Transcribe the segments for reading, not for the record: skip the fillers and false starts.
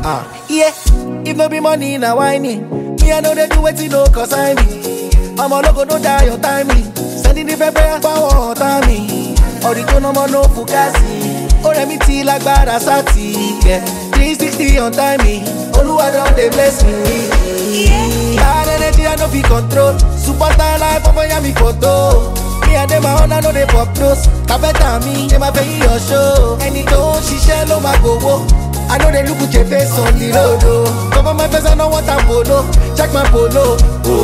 Yeah, if no be money, now whining. Me, I know they do what you know, cause I me. I'm a logo, no die on timely. Sending the paper, power on timing. Original number, no fugazi. Oremi ti lágbára sati. Yeah, 360 on timing. Oluwa don dey bless me. Bad energy, I no fit control. Superstar life, over ya me photo. Me and them, I honor, no dey pop nose. Kabeta mi, they ma pay your show. Ẹni tó ń ṣiṣẹ́ ló máa gbowó. I know they look at your face on the road, oh. Cover my face, I know what I'm polo. Check my polo.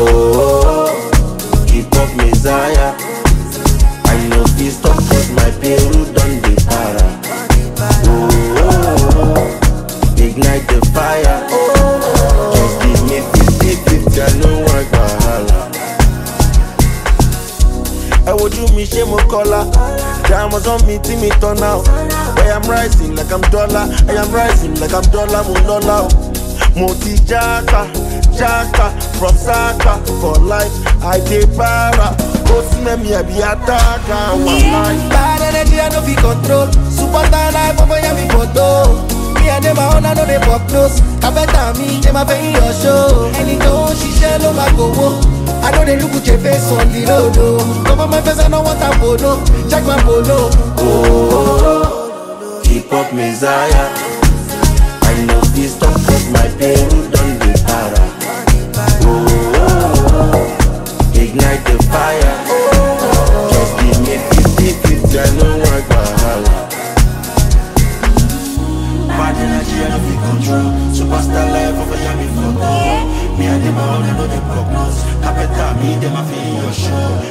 Hip hop messiah. I know this stop cause my payroll done the para. Ignite the fire. Just give me 50-50, I know I got I would do me shame of color. Diamonds on me, till me turn out. I am rising like I'm dollar. I am rising like I'm dollar, dollar. Moti jaka, jaka, from Saka. For life, I dey para. Go see me, I be attacker. Bad energy, I no fit control. Superstar life, over ya me photo. Me and them, I honor, no dey pop nose. Kabeta mi, they ma pay your show. Ẹni tó ń ṣiṣẹ́ ló máa gbowó. I know they look at your face on the road, oh. Cover my face, I know what I'm polo. Check my polo. Hip hop messiah. I know this stop cause my payroll done the para. Ignite the fire. Just give me 50-50, I know I got hala. Bad energy, I don't feel control. Superstar life over here, me photo. Me and them, I know they block nose. Capeta me, them, I feel your show.